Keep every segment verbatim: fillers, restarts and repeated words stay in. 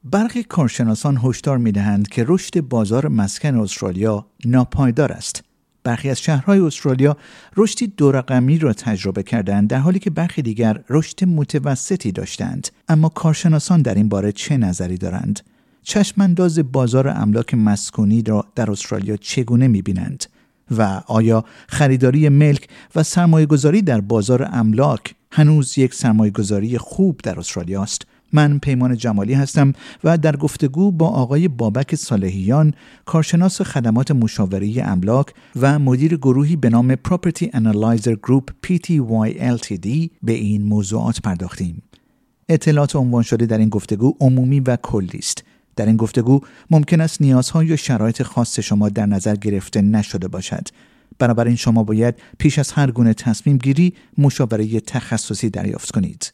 برخی کارشناسان هشدار می‌دهند که رشد بازار مسکن استرالیا ناپایدار است. برخی از شهرهای استرالیا رشدی دو رقمی را تجربه کردند، در حالی که برخی دیگر رشد متوسطی داشتند. اما کارشناسان در این باره چه نظری دارند؟ چشمانداز بازار املاک مسکونی را در استرالیا چگونه می‌بینند؟ و آیا خریداری ملک و سرمایه‌گذاری در بازار املاک هنوز یک سرمایه‌گذاری خوب در استرالیا است؟ من پیمان جمالی هستم و در گفتگو با آقای بابک صالحیان، کارشناس خدمات مشاوره املاک و مدیر گروهی به نام Property Analyzer Group پی تی وای ال تی دی به این موضوعات پرداختیم. اطلاعات عنوان شده در این گفتگو عمومی و کلی است. در این گفتگو ممکن است نیازها یا شرایط خاص شما در نظر گرفته نشده باشد. بنابراین شما باید پیش از هر گونه تصمیم گیری مشاوره تخصصی دریافت کنید.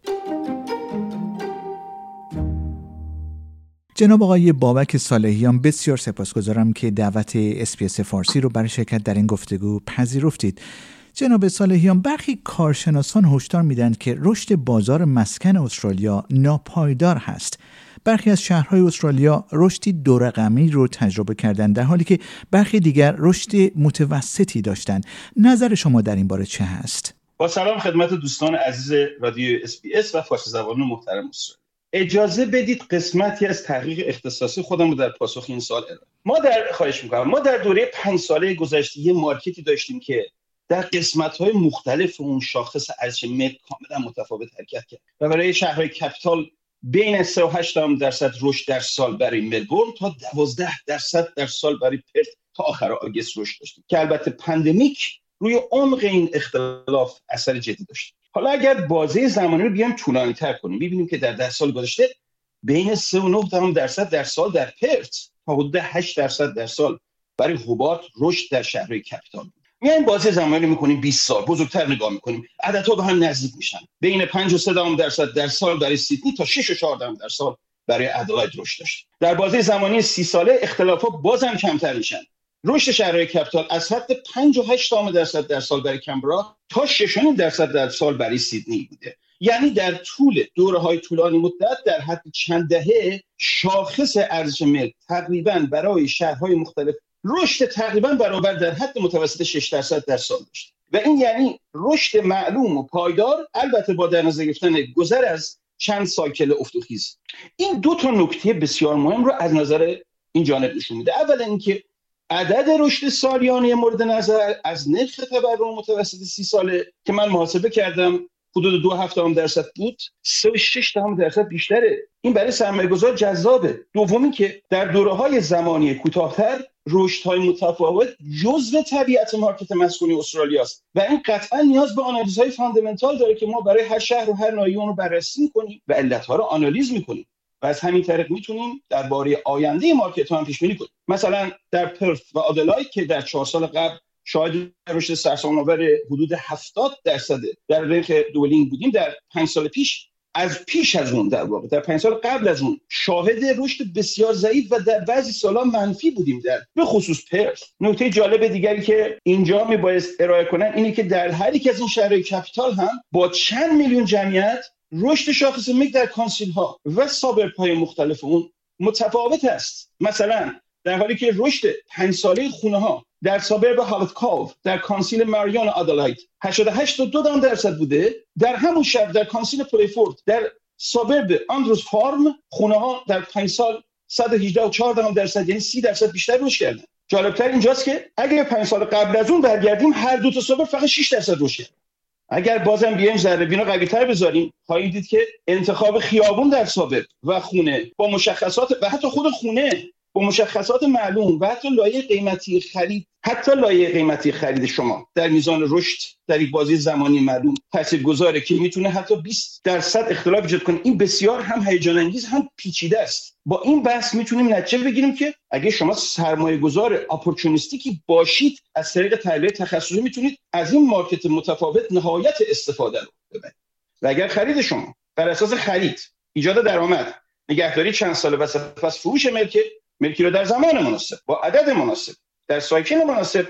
جناب آقای بابک صالحیان، بسیار سپاسگزارم که دعوت اس بی اس فارسی رو برای شرکت در این گفتگو پذیرفتید. جناب صالحیان، برخی کارشناسان هشدار میدن که رشد بازار مسکن استرالیا ناپایدار هست. برخی از شهرهای استرالیا رشدی دو رقمی رو تجربه کردند، در حالی که برخی دیگر رشد متوسطی داشتند. نظر شما در این باره چه هست؟ با سلام خدمت دوستان عزیز رادیو اس بی اس و فارسی زبان محترم استرالیا. اجازه بدید قسمتی از تحقیق اختصاصی خودم رو در پاسخ این سوال ارائه. ما در خواهش می‌کنم ما در دوره پنج ساله گذشته یه مارکتی داشتیم که در قسمت‌های مختلف اون شاخص ارزش ملک کاملا متفاوت حرکت کرد و برای شهرهای کپیتال بین سه و هشت درصد رشد در سال برای ملبورن تا دوازده درصد در سال برای پرت تا آخر آگوست رشد داشتیم که البته پاندمیک روی عمق این اختلاف اثر جدی داشت. حالا اگر بازه زمانی رو بیایم طولانی‌تر کنیم، می‌بینیم که در ده سال گذشته بین سه و نه درصد در سال در پرت تا حدود هشت درصد در سال برای هوبارت رشد در شهرهای کپیتال. میایم بازه زمانی رو می‌کنیم بیست سال بزرگتر نگاه می‌کنیم، عددها به هم نزدیک میشن. بین پنج و سه درصد در سال برای سیدنی تا شش و چهار در سال برای ادلاید رشد داشت. در بازه زمانی سی ساله اختلافات بازم کمتر میشن. رشد شهرهای کپیتال از حد پنج و هشت درصد در سال برای کمبرا تا شش و نیم درصد در سال برای سیدنی بوده. یعنی در طول دوره‌های طولانی مدت در حد چند دهه شاخص ارزش ملک تقریباً برای شهرهای مختلف رشد تقریباً برابر در حد متوسط شش درصد در سال داشت و این یعنی رشد معلوم و پایدار، البته با در نظر گرفتن گذر از چند سایکل افت و خیز. این دو تا نکته بسیار مهم رو از نظر این جانب نشون میده. اولا اینکه عدد رشد سالیانه مورد نظر از نرخ تورم متوسط سی ساله که من محاسبه کردم حدود دو هفتم درصد بود، سه و شش دهم درصد بیشتره. این برای سرمایه‌گذار جذابه. دومی که در دوره‌های زمانی کوتاه‌تر رشدهای متفاوت جزء طبیعت مارکت مسکونی استرالیا است و این قطعا نیاز به آنالیزهای فاندامنتال داره که ما برای هر شهر و هر ناحیه اون رو بررسی می‌کنیم و علت‌ها رو آنالیز می‌کنیم و از همین طریق می‌تونیم درباره آینده مارکت ها هم پیش بینی کنیم. مثلا در پرت و آدلاید که در چهار سال قبل شاهد رشد سرسام‌آور حدود هفتاد درصد در نرخ دولینگ بودیم، در پنج سال پیش از پیش از اون در واقع در پنج سال قبل از اون شاهد رشد بسیار ضعیف و در بعضی سال‌ها منفی بودیم، در به خصوص پرت. نکته جالب دیگری که اینجا میبایست ارائه کنن اینه که در هر یک از این شهرهای کپیتال هم با چند میلیون جمعیت رشد شاخص ملک در کانسیل ها و سابرب های مختلف اون متفاوت است. مثلا در حالی که رشد پنج ساله خونه ها در سابرب هالت کاو در کانسیل ماریون آدلاید هشتاد و هشت و دو درصد بوده، در همون شب در کانسیل پلیفورد در سابرب آندروز فارم خونه ها در پنج سال صد و هجده و چهار درصد یعنی سی درصد بیشتر رشد کردن. جالبتر اینجاست که اگر پنج سال قبل از اون برگردیم هر دو تا سابرب فقط شش درصد رشد کردن. اگر بازم بیایم ذره بینو قوی‌تر بذاریم خواهیم دید که انتخاب خیابون در سابرب و خونه با مشخصات و حتی خود خونه با مشخصات معلوم و حتی لایه قیمتی خرید حتی لایه قیمتی خرید شما در میزان رشد در یک بازی زمانی معلوم تاثیرگذاره که میتونه حتی بیست درصد اختلاف ایجاد کنه. این بسیار هم هیجان انگیز هم پیچیده است. با این بحث میتونیم نتیجه بگیریم که اگه شما سرمایه گذار اپورتونیستیکی باشید از طریق تحلیل تخصصی میتونید از این مارکت متفاوت نهایت استفاده رو ببرید و اگر خرید شما بر اساس خرید ایجاد درآمد نگهداری چند ساله و سپس فروش ملک ملکی رو در زمان مناسب با عدد مناسب در سایکل مناسب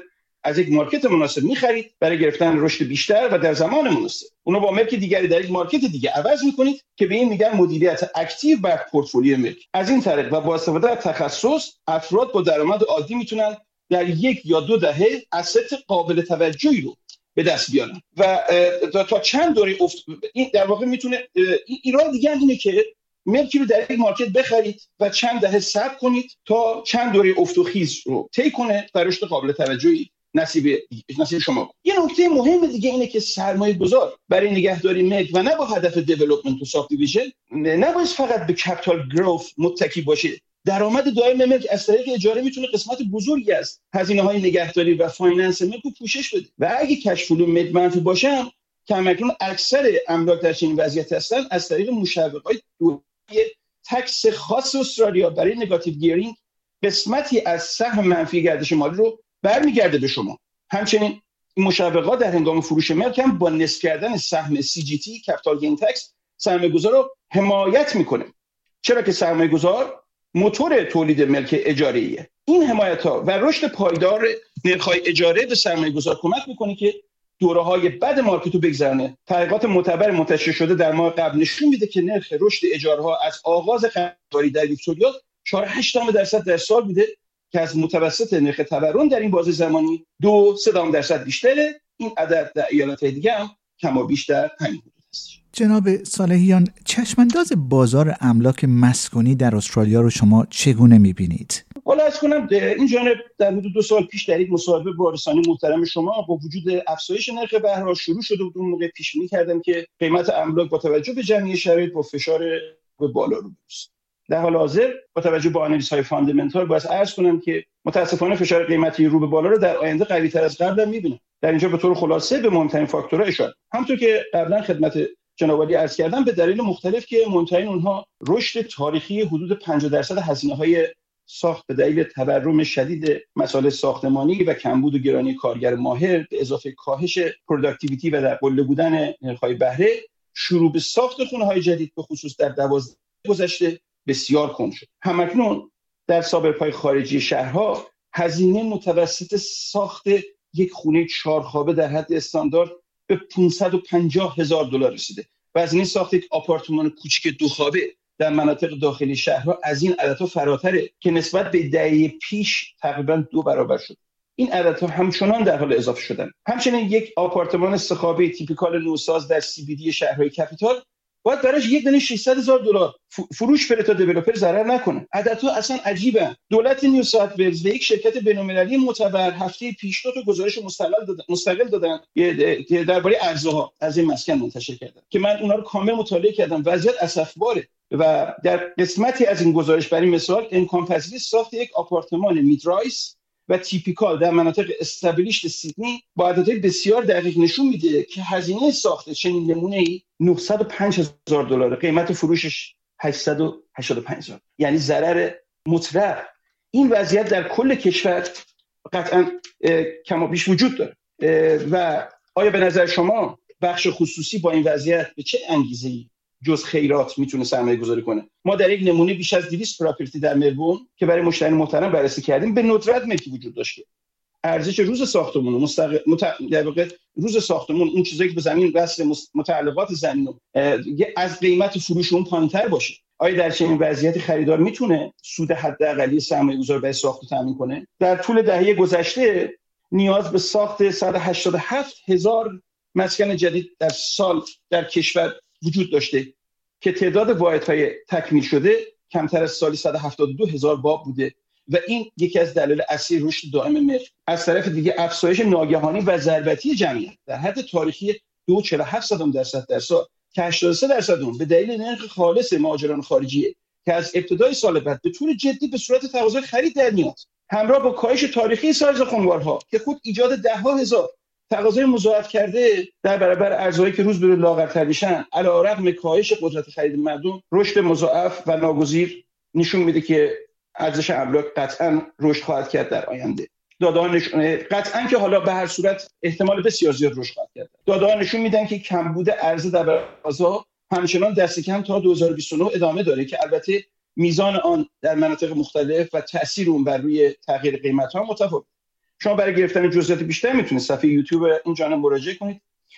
از یک مارکت مناسب می‌خرید برای گرفتن رشد بیشتر و در زمان مناسب. اونو با ملک دیگری در یک مارکت دیگه عوض می‌کنید که به این میگن مدیریت اکتیو بر پورتفولیو ملک. از این طریق و با استفاده از تخصص افراد با درآمد عادی میتونن در یک یا دو دهه asset قابل توجهی رو به دست بیارن و تا چند دوره افت این در واقع میتونه ایران دیگه هم اینه که ملکی رو در یک مارکت بخرید و چند دهه صبر کنید تا چند دوره افت و خیز رو طی کنه و رشد قابل توجهی نصیب نصیب شما کنه. یه نکته مهم دیگه اینه که سرمایه گذار برای نگهداری ملک و نه با هدف دیولپمنت و ساب دیویژن نباید فقط به کپیتال گروث متکی باشه. درآمد دائم ملک از طریق اجاره میتونه قسمت بزرگی از هزینه‌های نگهداری و فایننس ملک رو پوشش بده و اگه کش فلو ملک منفی باشه که اکنون اکثر املاک در چنین وضعیت هستن از طریق مشوقات تکس خاص استرالیا برای نگاتیو گیرینگ قسمتی از سهم منفی گردش مالی رو برمیگرده به شما. همچنین این مشوقات در هنگام فروش ملک هم با نصف کردن سهم سی جی تی کپیتال گین تکس سرمایه‌گذار رو حمایت میکنه، چرا که سرمایه‌گذار موتور تولید ملک اجاره‌ایه. این حمایت‌ها و رشد پایدار نرخ‌های اجاره به سرمایه‌گذار کمک میکنه که دوره‌های بد مارکت رو بگذرونه. تحقیقات معتبر منتشر شده در ماه قبل نشون میده که نرخ رشد اجاره‌ها از آغاز خریداری در ویکتوریا چهار و هشت درصد در سال بوده که از متوسط نرخ تورم در این بازه زمانی دو سه درصد بیشتره. این عدد در ایالت‌های دیگه هم کم و بیشتر همین حدود است. جناب صالحیان، چشمانداز بازار املاک مسکونی در استرالیا رو شما چگونه می‌بینید؟ حالا از کنم این جانب در حدود دو سال پیش در یک مصاحبه با رسانه محترم شما با وجود افزایش نرخ بهره شروع شده بود. اون موقع پیش بینی کردم که قیمت املاک با توجه به جمعی شرایط با فشار به بالا رو برسه. در حال حاضر با توجه به آنالیزهای فاندامنتال باید عرض کنم که متاسفانه فشار قیمتی رو به بالا رو در آینده قوی‌تر از قبل می‌بینم. در اینجا به طور خلاصه به مهمترین فاکتورها اشاره. همونطور که قبلا خدمت جناب عالی عرض کردم به دلیل مختلف که مهمترین اونها رشد تاریخی حدود پنجاه درصد هزینه‌های ساخت به دلیل تورم شدید مسائل ساختمانی و کمبود و گرانی کارگر ماهر به اضافه کاهش پروداکتیویتی و در قله بودن نرخ‌های بهره، شروع به ساخت خونه‌های جدید به خصوص در دوازده گذشته بسیار کند شد. همکنون در سابرپای خارجی شهرها هزینه متوسط ساخت یک خونه چهار خوابه در حد استاندارد به پانصد و پنجاه هزار دلار رسیده و از این ساخت یک آپارتمان کوچیک دو خوابه در مناطق داخلی شهرها از این عددها فراتره که نسبت به دهه پیش تقریبا دو برابر شد. این عددها همچنان در حال اضافه شدن. همچنین یک آپارتمان سه خوابه تیپیکال نوساز در سی بی دی شهرهای کپیتال باید براش یک دونه ششصد هزار دلار فروش بره تا دیولپر ضرر نکنه. عددها اصلا عجیبه. دولت نیو ساوت ولز و یک شرکت بین‌المللی معتبر هفته پیش دو تا گزارش مستقل دادن مستقل دادن که درباره ارزها از این مسکن منتشر کردن که من اونها رو کامل مطالعه کردم. وضعیت اسفباره و در قسمتی از این گزارش برای مثال امکان پذیری ساخت یک آپارتمان میدرایس و تیپیکال در مناطق استابلیشد سیدنی با عددهای بسیار دقیق نشون میده که هزینه ساخت چنین نمونه‌ای نهصد و پنج هزار دلار، قیمت فروشش هشتصد و هشتاد و پنج هزار، یعنی ضرر مطلق. این وضعیت در کل کشور قطعا کم و بیش وجود داره و آیا به نظر شما بخش خصوصی با این وضعیت به چه انگیزه‌ای جز خیرات میتونه سرمایه گذاری کنه؟ ما در یک نمونه بیش از دویست پراپرتی در ملبورن که برای مشتری محترم بررسی کردیم به ندرت ملکی وجود داشت. ارزش روز ساختمون مستقل مت... در واقع روز ساختمون اون چیزایی که به زمین وصل متعلقات زمین از قیمت فروش اون پایین‌تر باشه. آیا در چنین وضعیتی خریدار میتونه سود حداقلی سرمایه‌گذار برای ساخت تامین کنه؟ در طول دهه گذشته نیاز به ساخت صد و هشتاد و هفت هزار مسکن جدید در سال در کشور وجود داشته که تعداد واحدهای تکمیل شده کمتر از سالی صد و هفتاد و دو هزار باب بوده و این یکی از دلایل اصلی رشد دائم ملک. از طرف دیگه افزایش ناگهانی و ضربتی جمعیت در حد تاریخی دو و چهل و هفت درصد در سال که هشتاد و سه درصد اون به دلیل نرخ خالص مهاجران خارجیه که از ابتدای سال بعد به طور جدی به صورت تقاضای خرید در میاد، همراه با کاهش تاریخی سایز خانوارها که خود ایجاد ده ها هزار تقاضای مضاعف کرده در برابر ارزهایی که روز به روز لاغرتر میشن. علیرغم کاهش قدرت خرید مردم، رشد مضاعف و ناگزیر نشون میده که ارزش املاک قطعاً رشد خواهد کرد در آینده. داده‌ها نشون قطعاً که حالا به هر صورت احتمال بسیار زیاد رشد خواهد کرد. داده‌ها نشون میدن که کمبود عرضه در بازار همچنان دست کم تا دو هزار و بیست و نه ادامه داره که البته میزان آن در مناطق مختلف و تأثیر اون بر روی تغییر قیمت‌ها متفاوت. شما برای گرفتن جزئیات بیشتر میتونید صفحه یوتیوب این جانب مراجعه کنید.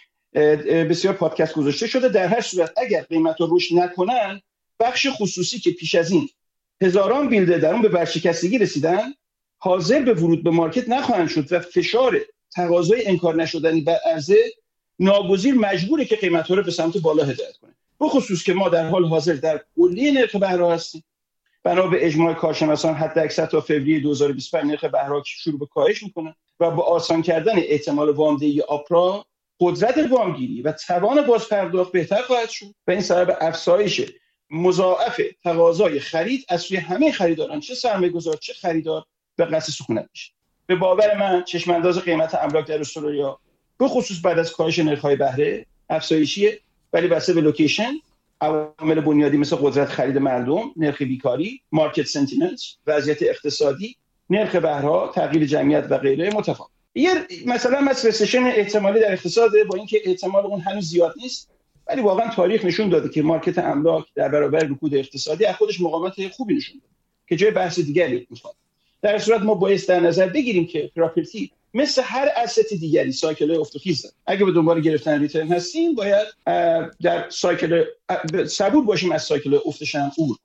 بسیار پادکست گذاشته شده. در هر صورت اگر قیمتا رشد نکنن، بخش خصوصی که پیش از این هزاران بیلدر در اون به ورشکستگی رسیدن حاضر به ورود به مارکت نخواهند شد و فشار تقاضای انکار نشدنی بر عرضه ناگزیر مجبوره که قیمت‌ها رو به سمت بالا هدایت کنه. به خصوص که ما در حال حاضر در کلیه نرخ بهره هستیم. بنا به اجماع کارشناسان حد اکثر تا فوریه دو هزار و بیست و پنج نرخ بهره شروع به کاهش میکنه و با آسان کردن احتمال وامدهی آپرا، قدرت وامگیری و توان بازپرداخت بهتر خواهد شد و این سبب افزایش مضاعف تقاضای خرید از سوی همه خریداران، چه سرمایه‌گذار چه خریدار، به قصد سکونت میشه. به باور من چشم انداز قیمت املاک در استرالیا به خصوص بعد از کاهش نرخ‌های بهره افزایشیه، ولی بسته به لوکیشن، عوامل بنیادی مثل قدرت خرید مردم، نرخ بیکاری، مارکت سنتیمنت، وضعیت اقتصادی، نرخ بهره، تغییر جمعیت و غیره متفاوت. یه مثلا مثل رسیشن احتمالی در اقتصاد، با اینکه احتمال اون هنوز زیاد نیست، ولی واقعا تاریخ نشون داده که مارکت املاک در برابر رکود اقتصادی از خودش مقاومت خوبی نشون داده که جای بحث دیگری میخواد. در صورت ما باید در نظر بگیریم که پراپرتی مثل هر اسست دیگری سایکل افت داره. اگه به دنبال گرفتن ریترن هستیم، باید در سایکل صبور باشیم از سایکل افتش هم عبور.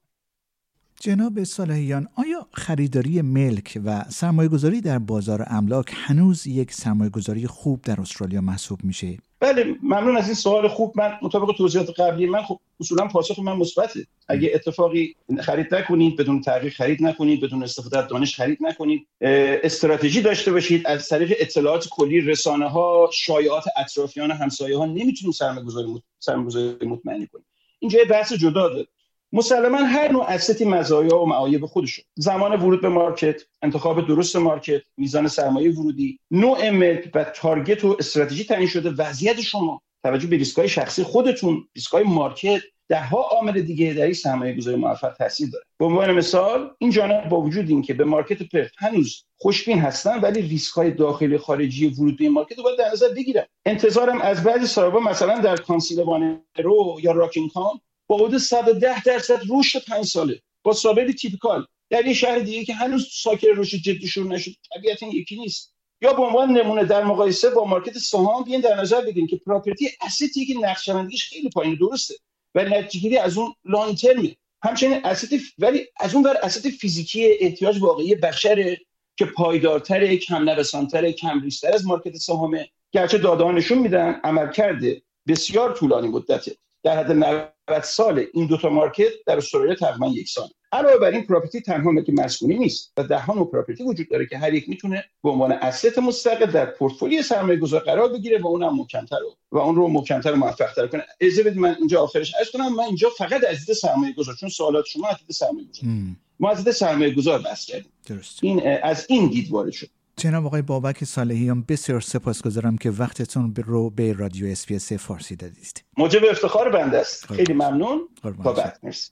جناب صالحیان، آیا خریداری ملک و سرمایه‌گذاری در بازار املاک هنوز یک سرمایه‌گذاری خوب در استرالیا محسوب میشه؟ بله، ممنون از این سوال خوب. من مطابق توضیحات قبلی من خب اصولا پاسخ من مثبته. اگه اتفاقی خرید نکنید، بدون تحقیق خرید نکنید، بدون استفاده از دانش خرید نکنید، استراتژی داشته باشید، از طریق اطلاعات کلی رسانه‌ها، شایعات اطرافیان، همسایه‌ها نمیتونیم سرمایه‌گذاری سرمایه‌گذاری مطمئن کنیم. اینجا بحث جدا داره. مسلماً هر نوع استی مزایا و معایب خودشه. زمان ورود به مارکت، انتخاب درست مارکت، میزان سرمایه ورودی، نوع ملک و تارگت و استراتژی تعیین شده، وضعیت شما، توجه به ریسک‌های شخصی خودتون، ریسک‌های مارکت، ده ها عامل دیگه در این سرمایه‌گذاری موفق تاثیر داره. به عنوان مثال، این جانب با وجود اینکه به مارکت پرت هنوز خوشبین هستن، ولی ریسک‌های داخلی خارجی ورود به مارکت رو باید در نظر بگیرن. انتظارم از بعضی صاحبان مثلا در کانسیلوان رو یا راکینگهام با حدود صد و ده درصد رشد پنج ساله با ثابت تیپیکال در یه شهر دیگه که هنوز سایکل رشد جدی شروع نشد، طبیعتا یکی نیست. یا به عنوان نمونه در مقایسه با مارکت سهام بیاین در نظر بگیریم که پراپرتی استی که نقشه‌بندیش خیلی پایین، درسته، ولی نتیجه‌گیری از اون لانگ ترم، همچنین اسست ولی از اون ور اسست فیزیکی احتیاج واقعی بشره که پایدارتره، کم نوسان‌تره، کم ریسک‌تر از مارکت سهامه. گرچه داده‌ها نشون میدن عملکرد بسیار طولانی مدته در حد نود سال این دو تا مارکت در استرالیا تقریبا یکسان. علاوه بر این پراپرتی تنها ملک مسکونی نیست و ده ها نوع پراپرتی وجود داره که هر یک میتونه به عنوان اسست مستقل در پورتفولیوی سرمایه‌گذار قرار بگیره و اونم محکم‌تر و اون رو محکم‌تر و موفق‌تر کنه. اجازه بدید من اینجا آخرش عرض کنم، من اینجا فقط از دید سرمایه‌گذار، چون سوالات شما از دید سرمایه‌گذار، ما از دید سرمایه‌گذار بحث کردیم. درست. این از این دید وارد شد. جناب آقای بابک صالحیان، بسیار سپاسگزارم که وقتتون رو به رادیو اس بی اس فارسی دادید. موجب افتخار بنده است. خیلی ممنون. با بعد مرسی.